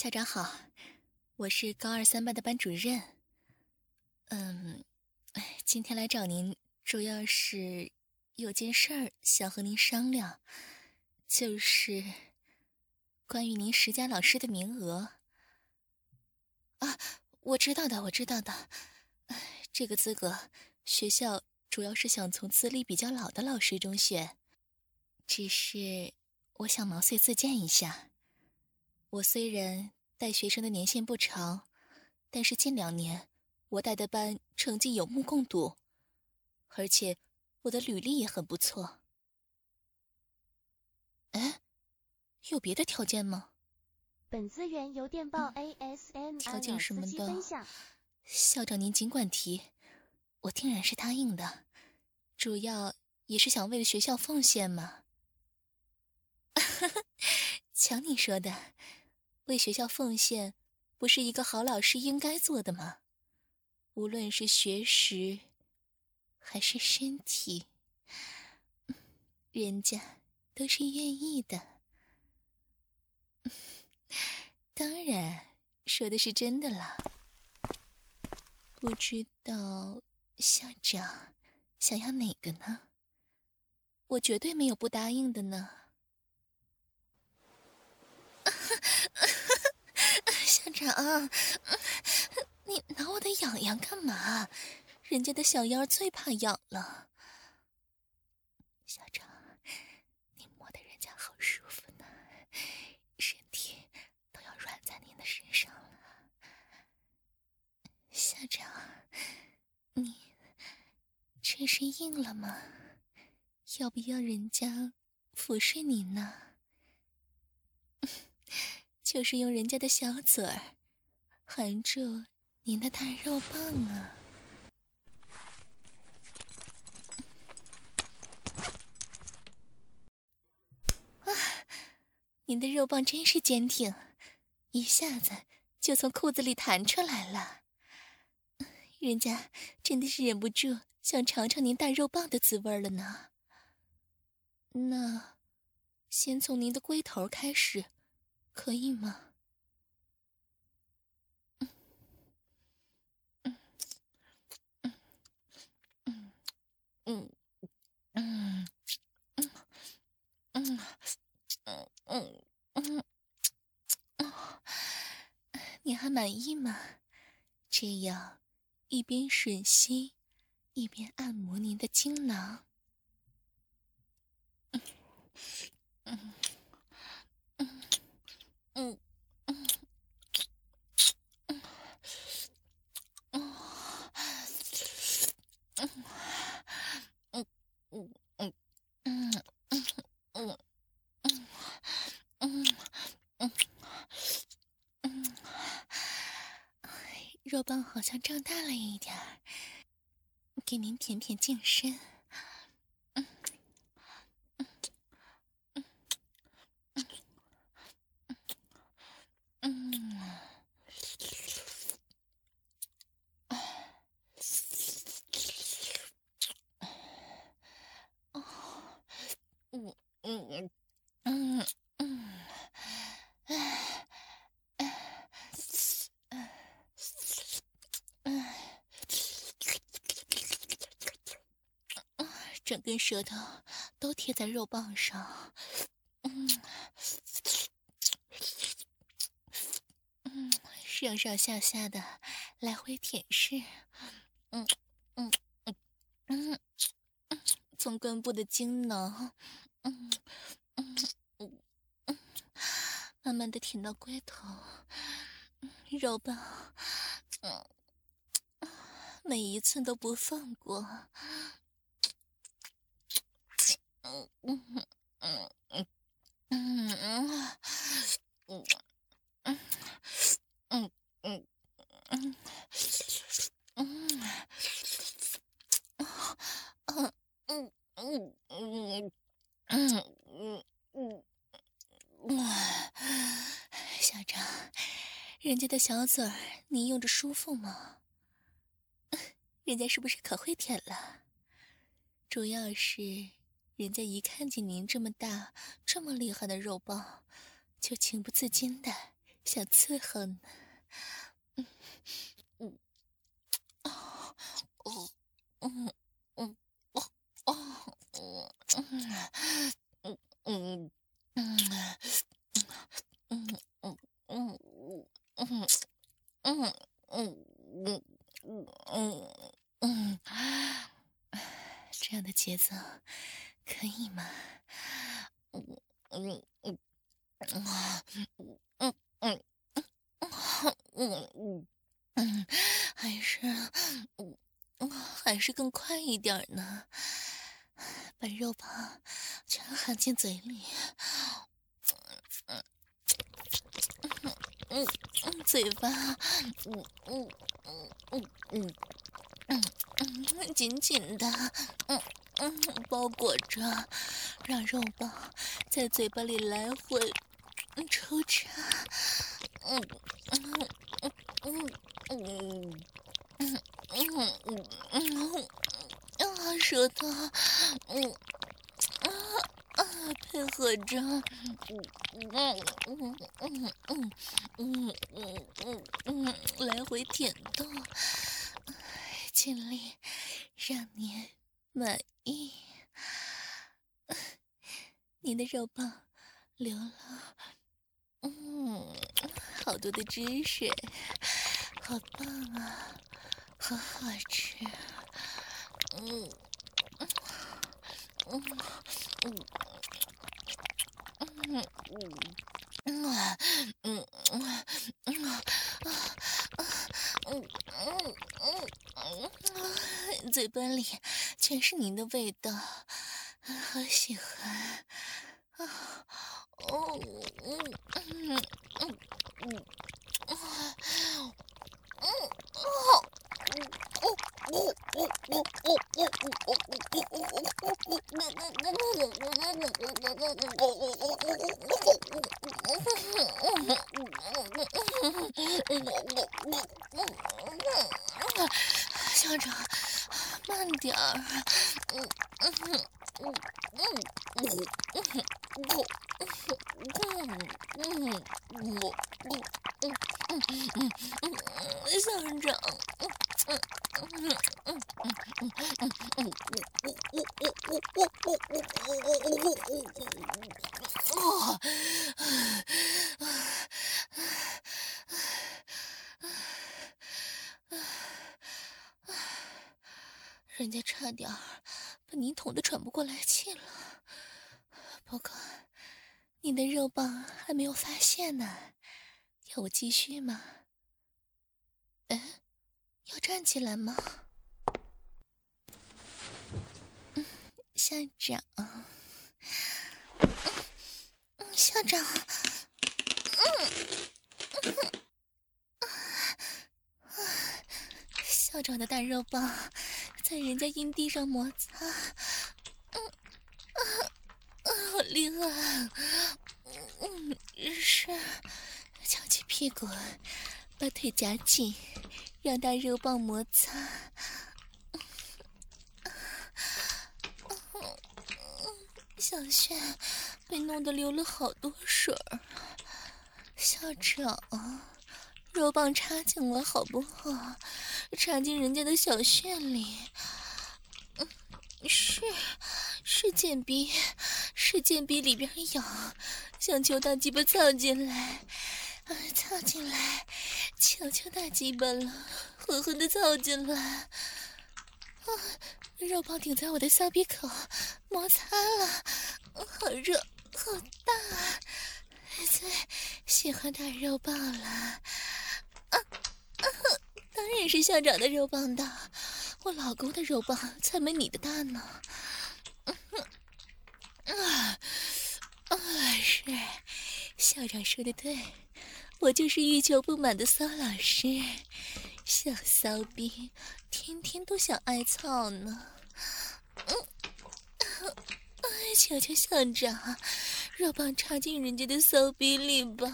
校长好，我是高二三班的班主任。今天来找您，主要是有件事儿想和您商量，就是关于您10佳老师的名额。啊，我知道的，我知道的。这个资格，学校主要是想从资历比较老的老师中选。只是，我想毛遂自荐一下。我虽然带学生的年限不长，但是近2年我带的班成绩有目共睹，而且我的履历也很不错。哎，有别的条件吗？ 本资源由电报 ASN 条件什么的， 分享。 校长您尽管提，我定然是答应的。主要也是想为了学校奉献嘛。瞧你说的，为学校奉献，不是一个好老师应该做的吗？无论是学识，还是身体，人家都是愿意的。当然，说的是真的了。不知道校长想要哪个呢？我绝对没有不答应的呢。校长，你挠我的痒痒干嘛？人家的小腰最怕痒了。校长，你摸得人家好舒服呢，身体都要软在您的身上了。校长，你这是硬了吗？要不要人家抚睡你呢？就是用人家的小嘴儿含住您的大肉棒啊！您的肉棒真是坚挺，一下子就从裤子里弹出来了。人家真的是忍不住想尝尝您大肉棒的滋味了呢。那，先从您的龟头开始，可以吗？你还满意吗？这样，一边吮吸，一边按摩您的精囊。肉棒好像胀大了一点儿，给您舔舔净身。整根舌头都贴在肉棒上，上上下下的来回舔舐，从根部的精囊，慢慢的舔到龟头，肉棒，每一寸都不放过。校长，人家的小嘴儿您用着舒服吗？人家是不是可会舔了？主要是人家一看见您这么大这么厉害的肉棒，就情不自禁的想伺候呢。这样的节奏可以吗？还是更快一点呢，把肉棒全含进嘴里。嘴巴，紧紧的，包裹着，让肉棒在嘴巴里来回抽插，舌头，配合着，来回舔动，尽力让您满意。您的肉棒流了，好多的汁水，好棒啊，好好吃。嘴巴里全是您的味道，好喜欢。校长，慢点儿。校长。人家差点把你捅得喘不过来气了。不过，你的肉棒还没有发现呢，要我继续吗？要站起来吗？校长，校长，校长的大肉棒在人家阴蒂上摩擦，好厉害！是，翘起屁股，把腿夹紧，让大肉棒摩擦。小穴被弄得流了好多水儿。校长，肉棒插进来好不好？插进人家的小穴里。是贱逼，是贱逼里边痒，想求大鸡巴操进来，操进来，求求大鸡巴了，狠狠的操进来。肉棒顶在我的骚逼口，摩擦了，好热，好大，最喜欢大肉棒了。当然是校长的肉棒大，我老公的肉棒才没你的大呢。是，校长说的对，我就是欲求不满的骚老师，小骚逼，天天都想挨操呢。求求校长，肉棒插进人家的骚逼里吧。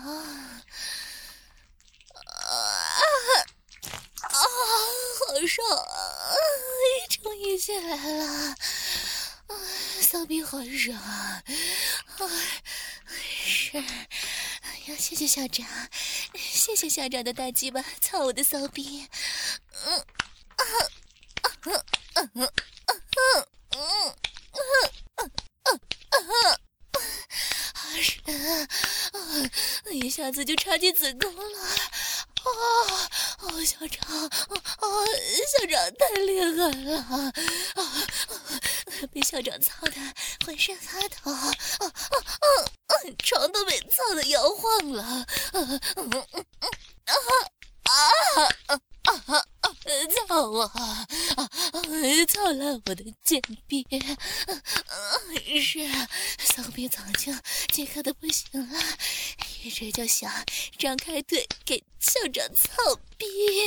好爽啊！终于起来了，骚逼好爽啊！是， 呀，谢谢校长，谢谢校长的大鸡巴操我的骚逼。一下子就插进子宫了。校长，校长太厉害了，被校长操的浑身发抖，床都被操的摇晃了，操我，操烂我的贱逼，是骚逼早就饥渴的不行了，一直就想张开腿给校长操逼。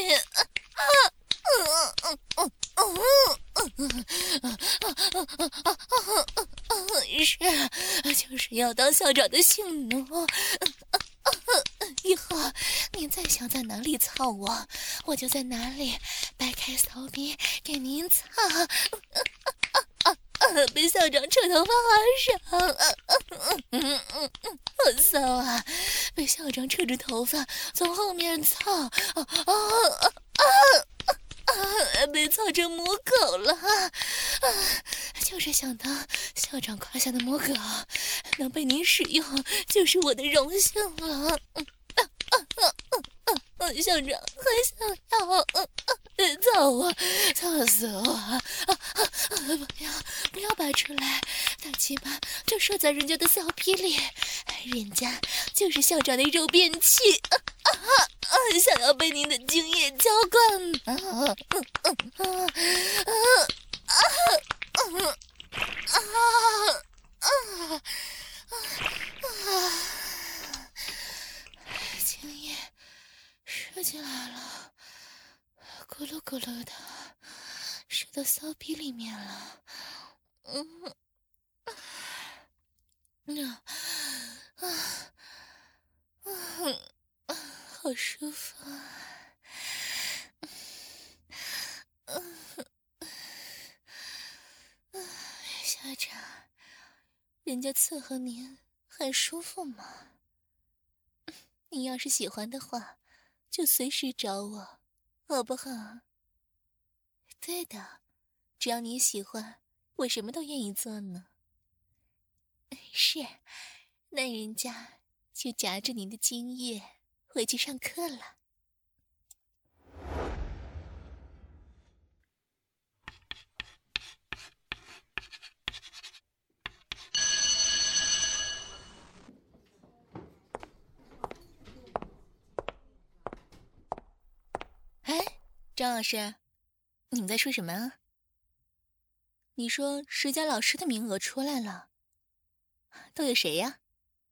就是要当校长的性奴。以后您再想在哪里操我，我就在哪里掰开骚逼给您操。被校长扯头发好爽，好骚啊！被校长扯着头发从后面操，被操成母狗了，就是想当校长胯下的母狗，能被您使用就是我的荣幸了。校长还想要操我，操死我！不要拔出来，大鸡巴就射在人家的小屁里，人家就是校长的肉便器，想要被您的精液浇灌。精液射进来了，咕噜咕噜的射到骚逼里面了。好舒服啊！校长，人家伺候您很舒服吗？你要是喜欢的话，就随时找我，好不好？对的，只要你喜欢，我什么都愿意做呢。是，那人家就夹着您的精液回去上课了。哎，张老师，你们在说什么啊？你说10佳老师的名额出来了，都有谁呀？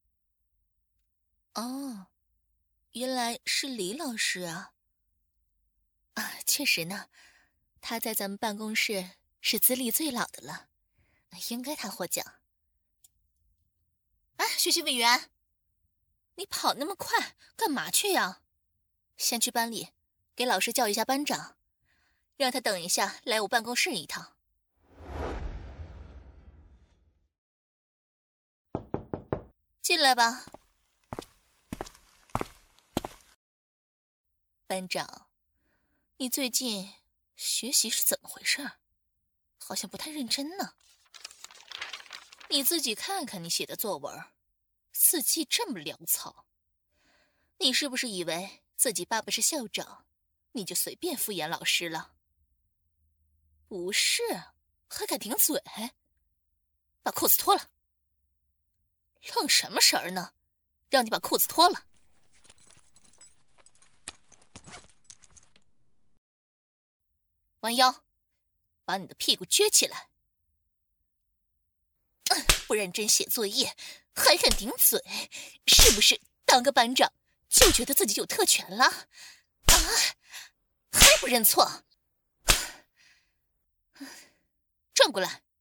哦，原来是李老师啊！确实呢，他在咱们办公室是资历最老的了，应该他获奖。哎，学习委员，你跑那么快干嘛去呀？先去班里给老师叫一下班长，让他等一下来我办公室一趟。进来吧。班长，你最近学习是怎么回事？好像不太认真呢。你自己看看你写的作文，四季这么潦草，你是不是以为自己爸爸是校长，你就随便敷衍老师了？不是，还敢顶嘴？把裤子脱了！愣什么神儿呢？让你把裤子脱了！弯腰，把你的屁股撅起来！不认真写作业，还敢顶嘴，是不是当个班长就觉得自己有特权了？啊，还不认错？转过来！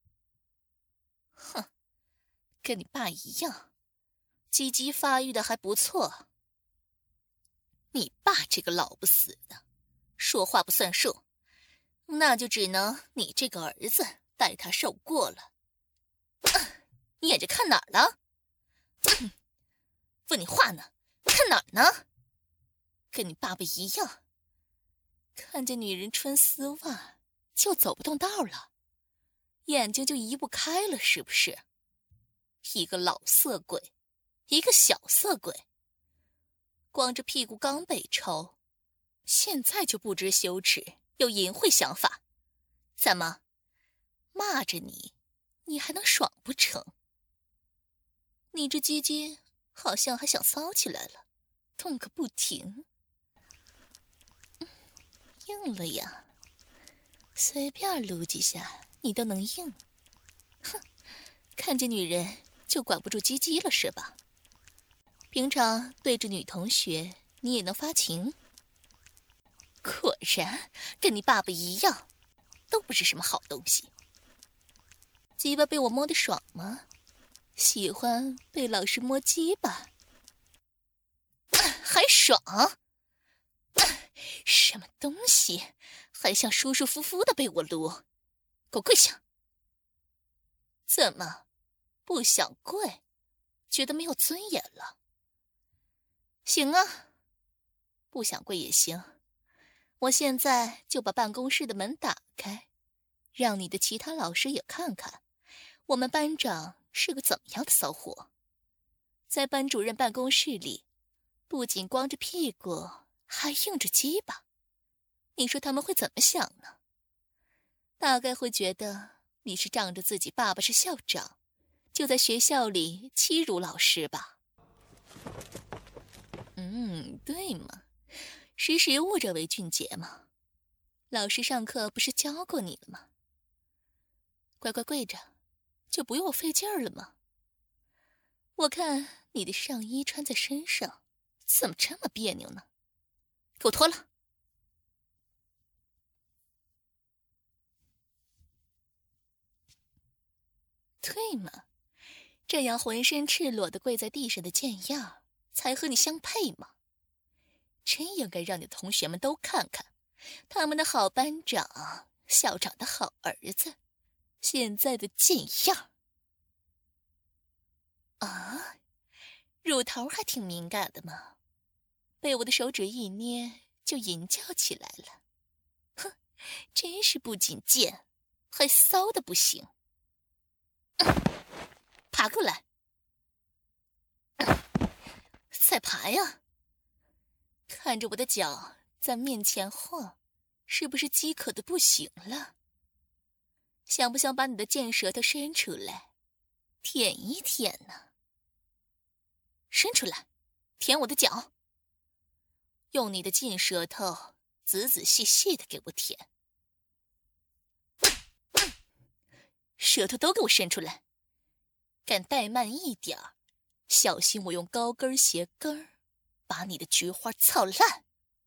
哼，跟你爸一样，鸡鸡发育的还不错。你爸这个老不死的，说话不算数，那就只能你这个儿子带他受过了。你眼睛看哪儿了？ 问你话呢，看哪儿呢？跟你爸爸一样，看见女人穿丝袜就走不动道了，眼睛就移不开了，是不是？一个老色鬼，一个小色鬼，光着屁股刚被抽，现在就不知羞耻，有淫秽想法。怎么，骂着你，你还能爽不成？你这鸡鸡好像还想骚起来了，动个不停。硬了呀，随便撸几下你都能硬。哼，看见女人就管不住鸡鸡了是吧？平常对着女同学你也能发情？果然跟你爸爸一样，都不是什么好东西。鸡巴被我摸得爽吗？喜欢被老师摸鸡巴？还爽？什么东西，还想舒舒服服的被我撸？给我跪下！怎么，不想跪？觉得没有尊严了？行啊，不想跪也行。我现在就把办公室的门打开，让你的其他老师也看看，我们班长是个怎么样的骚货。在班主任办公室里，不仅光着屁股，还硬着鸡巴。你说他们会怎么想呢？大概会觉得你是仗着自己爸爸是校长，就在学校里欺辱老师吧。对嘛，识时务者为俊杰嘛。老师上课不是教过你了吗？乖乖跪着，就不用我费劲儿了吗？我看你的上衣穿在身上，怎么这么别扭呢？给我脱了！对嘛，这样浑身赤裸的跪在地上的贱样，才和你相配嘛。真应该让你的同学们都看看，他们的好班长、校长的好儿子，现在的贱样。啊，乳头还挺敏感的嘛，被我的手指一捏就淫叫起来了。哼，真是不仅贱，还骚的不行。爬过来，再爬呀！看着我的脚在面前晃，是不是饥渴的不行了？想不想把你的贱舌头伸出来，舔一舔呢？伸出来，舔我的脚。用你的劲舌头仔仔细细的给我舔。舌头都给我伸出来，敢怠慢一点儿，小心我用高跟鞋跟儿把你的菊花操烂。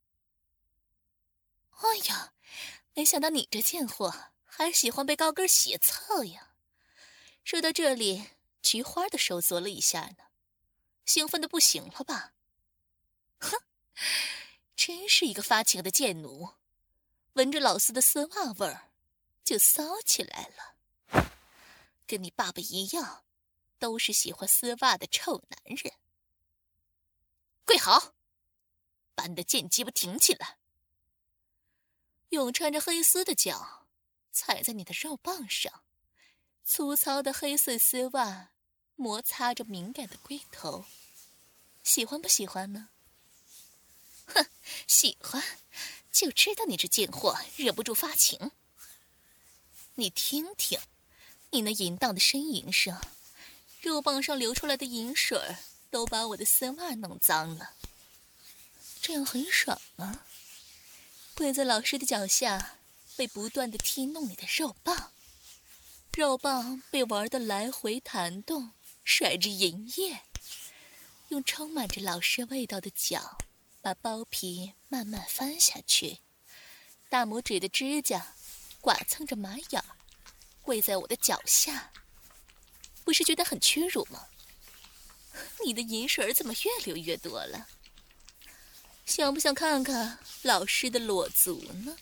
哎呀，没想到你这贱货还喜欢被高跟鞋操呀！说到这里，菊花都收缩了一下呢，兴奋的不行了吧？哼，真是一个发情的贱奴，闻着老四的丝袜味儿就骚起来了。跟你爸爸一样，都是喜欢丝袜的臭男人。跪好，把你的贱鸡巴挺起来。用穿着黑丝的脚踩在你的肉棒上，粗糙的黑色丝袜摩擦着敏感的龟头，喜欢不喜欢呢？哼，喜欢，就知道你这贱货忍不住发情。你听听，你那淫荡的呻吟声，肉棒上流出来的淫水都把我的丝袜弄脏了。这样很爽吗？跪在老师的脚下，被不断的踢弄你的肉棒，肉棒被玩得来回弹动，甩着银液，用充满着老师味道的脚把包皮慢慢翻下去，大拇指的指甲剐蹭着马眼，跪在我的脚下，不是觉得很屈辱吗？你的银水怎么越流越多了？想不想看看老师的裸足呢？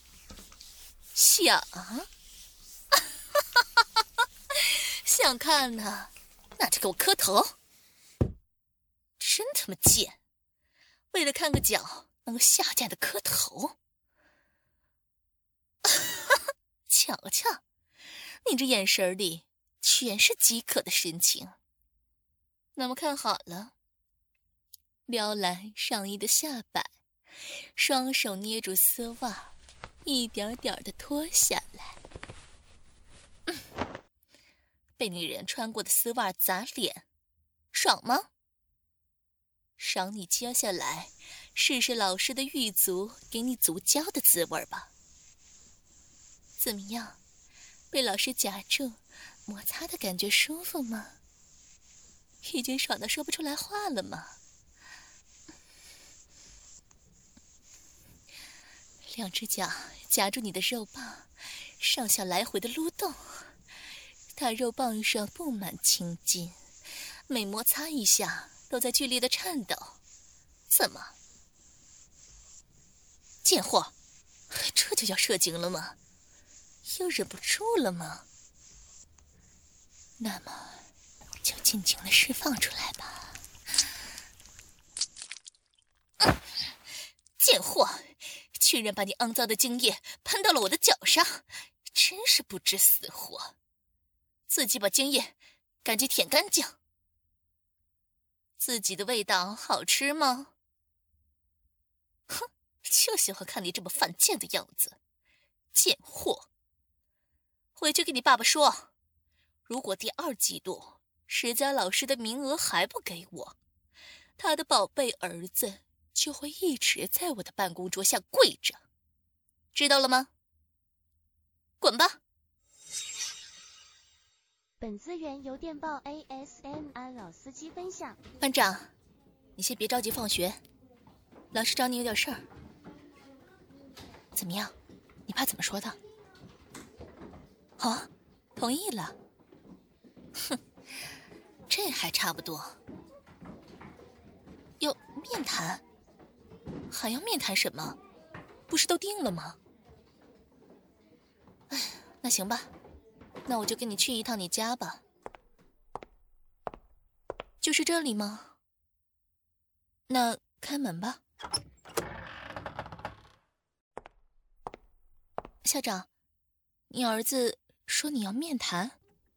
想啊，想看呢，那就给我磕头。 么贱，为了看个脚能够下贱的磕头。瞧瞧，你这眼神里全是饥渴的神情。那么看好了，撩来上衣的下摆，双手捏住丝袜，一点点的脱下来。被女人穿过的丝袜砸脸，爽吗？赏你接下来试试老师的玉足给你足胶的滋味吧。怎么样，被老师夹住摩擦的感觉舒服吗？已经爽到说不出来话了吗？两只脚夹住你的肉棒，上下来回的撸动，大肉棒上布满青筋，每摩擦一下都在剧烈的颤抖。怎么，贱货，这就叫射精了吗？又忍不住了吗？那么就尽情的释放出来吧。贱货，居然把你肮脏的精液喷到了我的脚上，真是不知死活。自己把精液赶紧舔干净。自己的味道好吃吗？哼，就喜欢看你这么犯贱的样子，贱货。回去跟你爸爸说，如果第2季度石家老师的名额还不给我，他的宝贝儿子就会一直在我的办公桌下跪着，知道了吗？滚吧。 本资源由电报 ASMR 老司机分享。 班长，你先别着急放学，老师找你有点事儿。怎么样？你爸怎么说的？哦，同意了。哼，这还差不多。哟，面谈？还要面谈什么？不是都定了吗？哎，那行吧，那我就跟你去一趟你家吧。就是这里吗？那开门吧。校长，你儿子说你要面谈。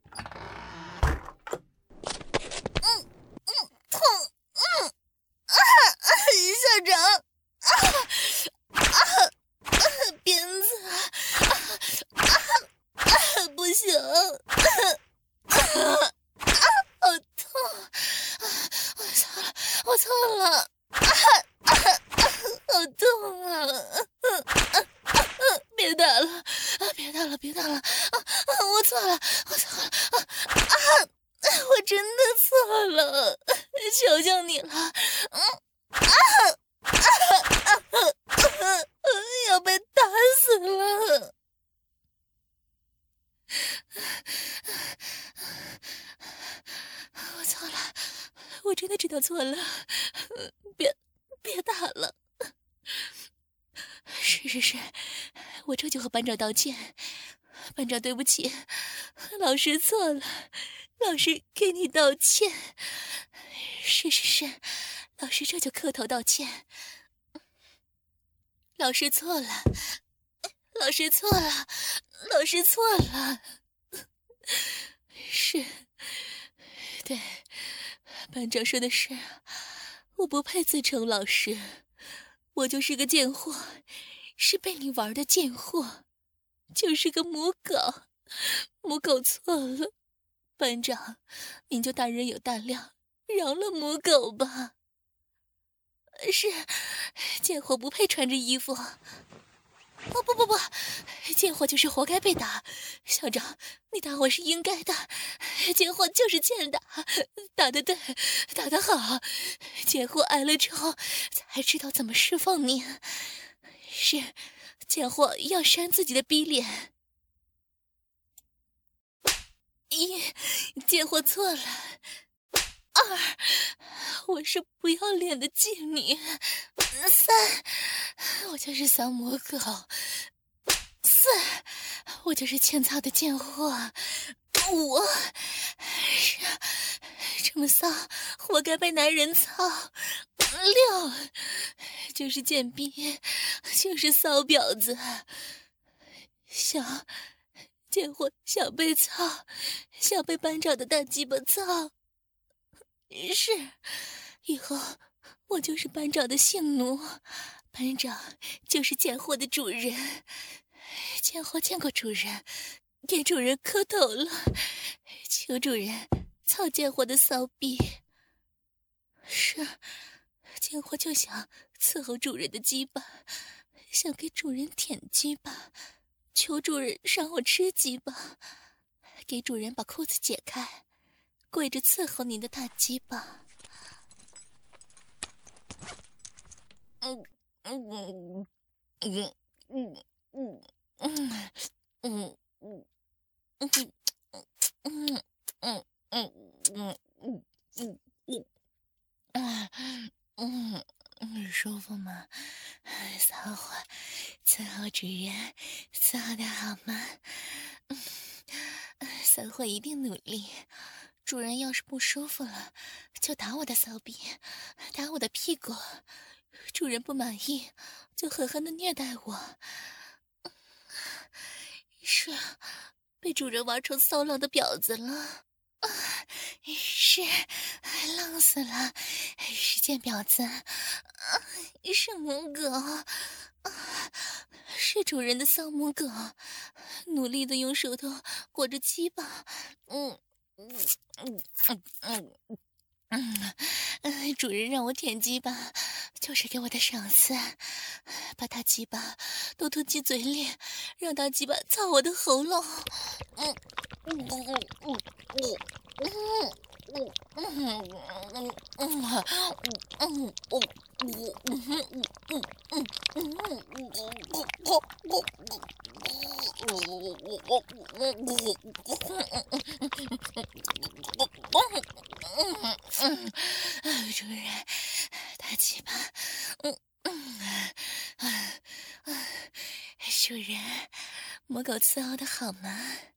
痛，校长，鞭子，不行，好痛，我错了，好痛啊！别打了，别打了，我错了，我真的错了，求求你了，要被打死了。我错了，我真的知道错了，别打了。是，我这就和班长道歉。班长对不起，老师错了，老师给你道歉。是，老师这就磕头道歉。老师错了，老师错了，老师错了。是，对，班长说的是，我不配自称老师，我就是个贱货，是被你玩的贱货，就是个母狗，母狗错了。班长，您就大人有大量，饶了母狗吧。是，贱货不配穿着衣服。不，贱货就是活该被打。校长，你打我是应该的，贱货就是欠打，打得对，打得好。贱货挨了之后才知道怎么释放你。是，贱货要扇自己的逼脸。1，贱货错了。2，我是不要脸的妓女。3，我就是小母狗。4，我就是欠操的贱货。5， 这么骚，活该被男人操。6就是贱逼，就是骚婊子，想贱货，想被操，想被班长的大鸡巴操。是，以后我就是班长的性奴，班长就是贱货的主人。贱货见过主人，给主人磕头了，求主人操贱货的骚逼。是，贱货就想伺候主人的鸡巴，想给主人舔鸡巴，求主人让我吃鸡巴，给主人把裤子解开，跪着伺候您的大鸡巴。舒服吗？骚货，伺候主人，伺候的好吗？骚货一定努力。主人要是不舒服了，就打我的骚逼，打我的屁股。主人不满意，就狠狠的虐待我。是，被主人玩成骚浪的婊子了。是，浪死了，是贱婊子，是母狗，是主人的骚母狗，努力的用舌头裹着鸡巴，主人让我舔鸡巴，就是给我的赏赐，把大鸡巴都吞进嘴里，让大鸡巴操我的喉咙。主人，大鸡巴，主人，母狗伺候的好吗？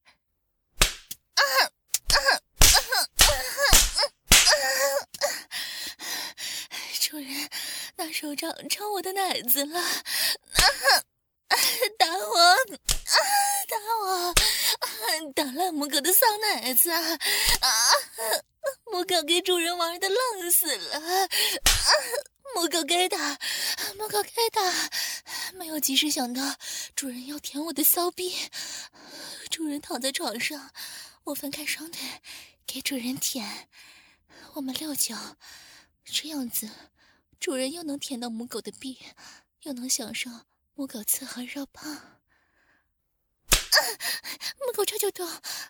主人拿手掌抽我的奶子了，打我，打我，打烂母狗的骚奶子，母狗给主人玩的浪死了，母狗该打，母狗该打，没有及时想到主人要舔我的骚逼。主人躺在床上，我分开双腿给主人舔，我们6脚，这样子主人又能舔到母狗的逼，又能享受母狗伺候肉棒。母狗这就动，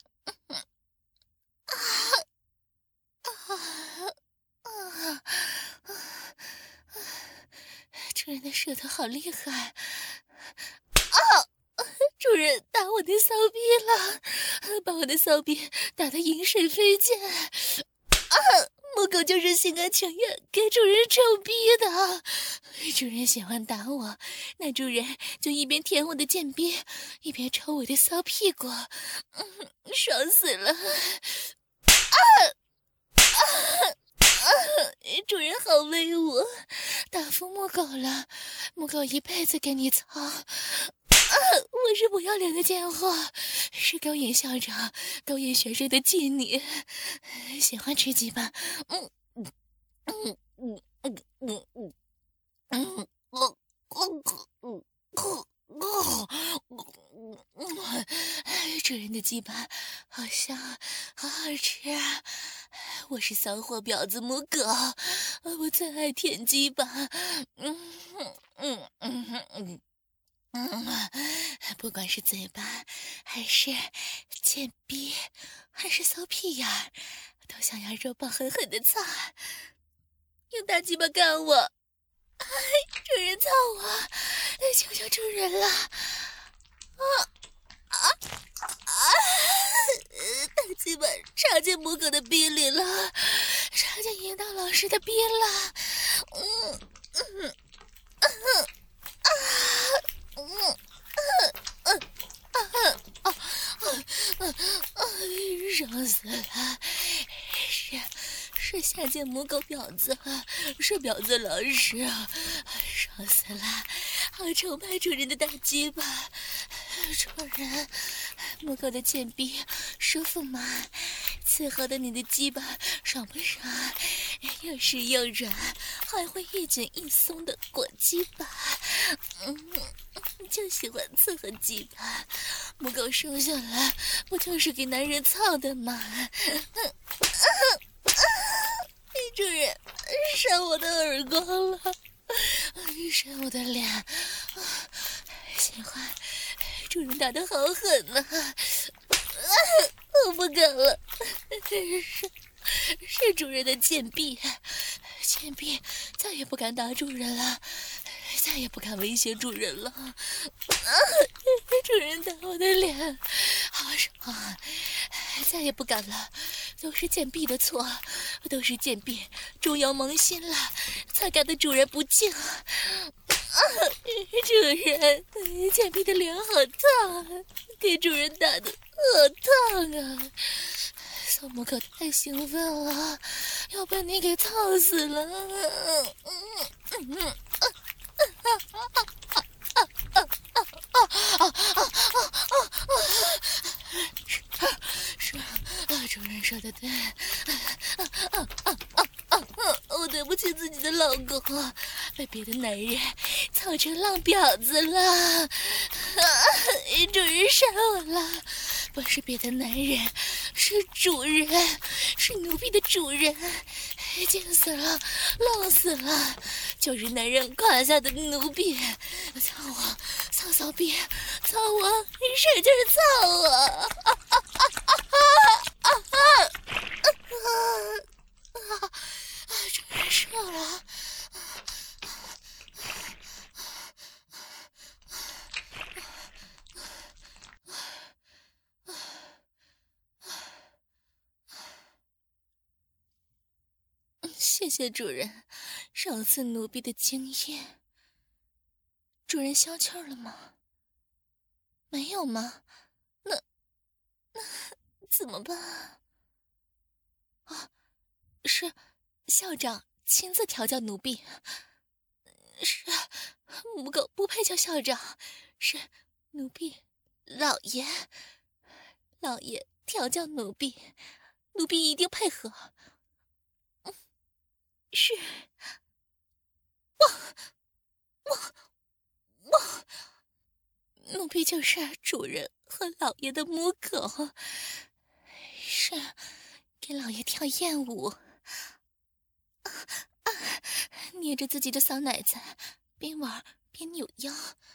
主人的舌头好厉害，主人打我的骚逼了，把我的骚逼打得饮水飞溅。母狗就是心甘情愿给主人抽逼的，主人喜欢打我，那主人就一边舔我的贱逼，一边抽我的骚屁股，爽死了。主人好威武，打服母狗了，母狗一辈子给你操。我是不要脸的贱货，是勾引校长、勾引学生的妓女，喜欢吃鸡巴。主人的鸡巴好香，好好吃啊！我是骚货婊子母狗，我最爱舔鸡巴。不管是嘴巴，还是贱逼，还是骚屁眼儿，都想要肉棒狠狠的操，用大鸡巴干我。主人操我，求求主人了！大鸡巴插进母狗的逼里了，插进引导老师的逼了。爽死了！ 下贱母狗婊子，是婊子老师，爽死了！好崇拜主人的大鸡巴，主人，母狗的贱逼舒服吗？伺候的你的鸡巴爽不爽？又湿又软，还会一卷一松的果鸡巴，就喜欢伺候鸡巴。母狗生下来不就是给男人操的吗？主人，扇我的耳光了，扇我的脸，喜欢。主人打得好狠呐、我不敢了，是主人的贱婢，贱婢再也不敢打主人了，再也不敢威胁主人了。主人打我的脸，好爽，再也不敢了，都是贱婢的错，都是贱婢猪油蒙心了，才搞得主人不敬。主人，贱婢的脸好烫，给主人打的好烫啊！小母狗太兴奋了，要被你给操死了！主人说的对，我对不起自己的老公，被别的男人操成浪婊子了，主人杀我了，不是别的男人，是主人，是奴婢的主人，贱死了，浪死了，就是男人胯下的奴婢，操我，操骚逼，操我，使劲操我！主人射了。谢谢主人，赏赐奴婢的经验。主人消气儿了吗？没有吗？那怎么办啊？是校长亲自调教奴婢。是母狗不配叫校长，是奴婢老爷调教奴婢，奴婢一定配合。是奴婢就是主人和老爷的母狗，是给老爷跳艳舞，捏着自己的骚奶子，边玩边扭腰。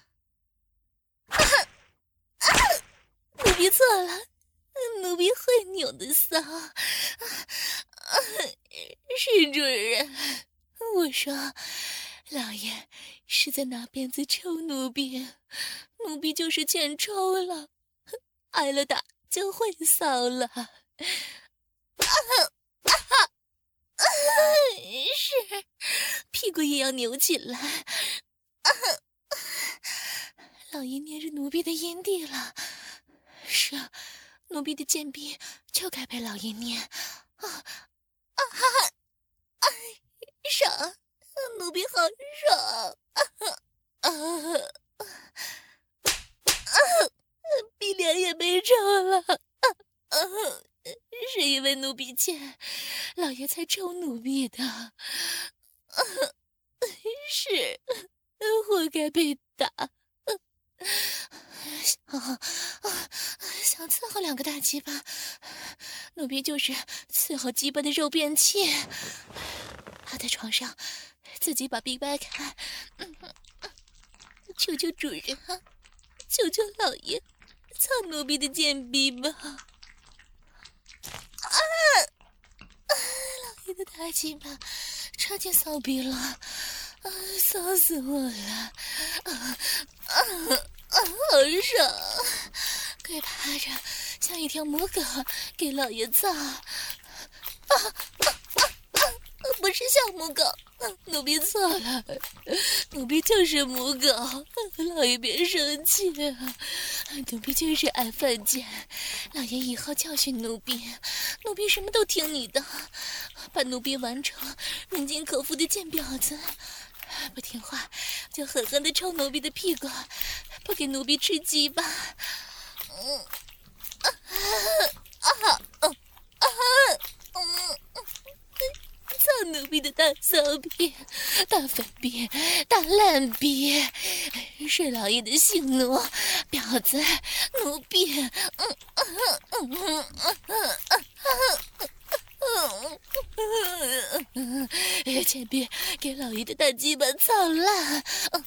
奴婢错了，奴婢会扭的骚。是主人，我说老爷是在拿鞭子抽奴婢，奴婢就是欠抽了，挨了打就会骚了。是屁股也要扭起来。老爷捏着奴婢的阴蒂了，是奴婢的贱婢就该被老爷捏。爽，奴婢好爽！婢脸也被抽了，是因为奴婢贱，老爷才抽奴婢的，是活该被打。想伺候2个大鸡巴，奴婢就是伺候鸡巴的肉便器。趴在床上，自己把臂掰开，求求主人啊，求求老爷，操奴婢的贱婢吧！老爷的大鸡巴插进骚逼了，骚死我了！好爽，跪趴着像一条母狗给老爷操。不是小母狗，奴婢错了，奴婢就是母狗，老爷别生气啊！奴婢就是爱犯贱，老爷以后教训奴婢，奴婢什么都听你的， 把奴婢玩成人尽可夫的贱婊子。不听话就狠狠地抽奴婢的屁股，不给奴婢吃鸡巴。操奴婢的大骚逼、大粪逼、大烂逼，是老爷的性奴，婊子、奴婢。千别给老爷的大鸡巴操烂！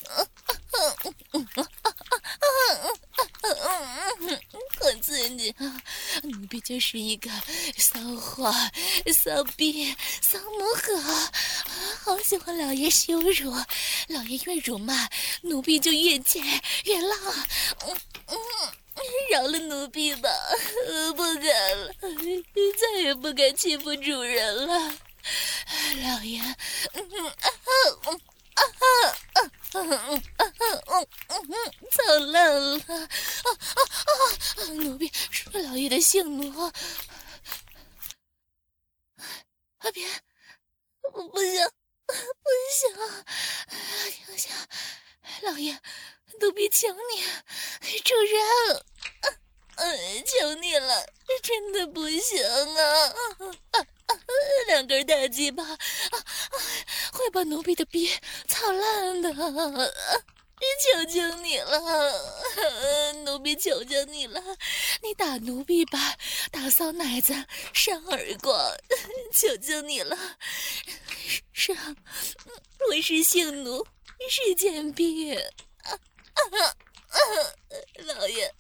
好刺激啊！奴婢就是一个骚货、骚逼、骚母狗，好喜欢老爷羞辱，老爷越辱骂，奴婢就越贱越浪。饶了奴婢吧，不敢了，再也不敢欺负主人了。老爷，操烂了！奴婢是老爷的性奴。别，不行，不行，停下，老爷，奴婢求你，主人。求你了，真的不行啊！两根大鸡巴会把奴婢的逼操烂的，求求你了，奴婢求求你了，你打奴婢吧，打骚奶子，扇耳光，求求你了，是，我是性奴，是贱婢，老爷。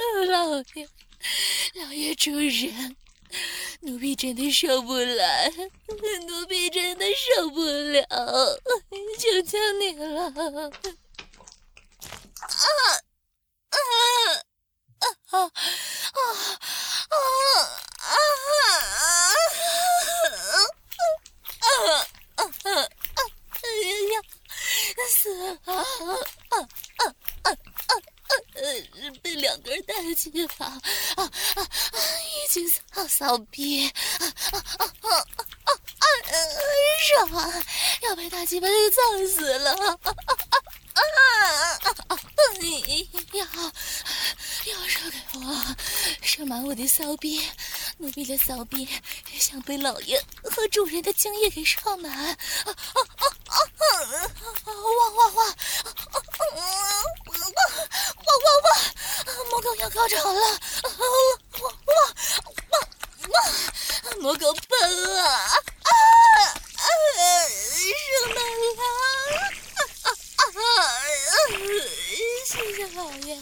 老爷主人，奴婢真的受不来，奴婢真的受不了，求求你了！死了！被两根大鸡巴已经骚逼，爽，要被大鸡巴给操死了！要射给我，射满我的骚逼，奴婢的骚逼想被老爷和主人的精液给射满！魔狗要高潮了！魔狗笨啊！生满了！谢谢老爷，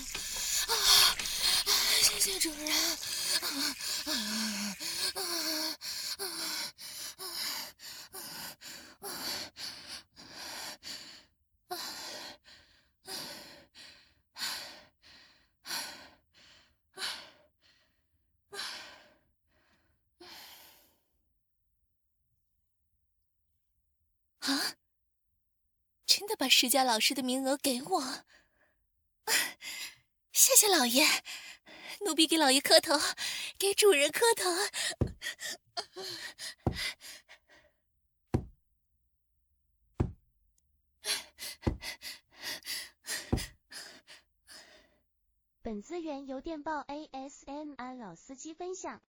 谢谢主人。真的把石家老师的名额给我，谢谢老爷，奴婢给老爷磕头，给主人磕头。 本资源由电报 ASMR 老司机分享。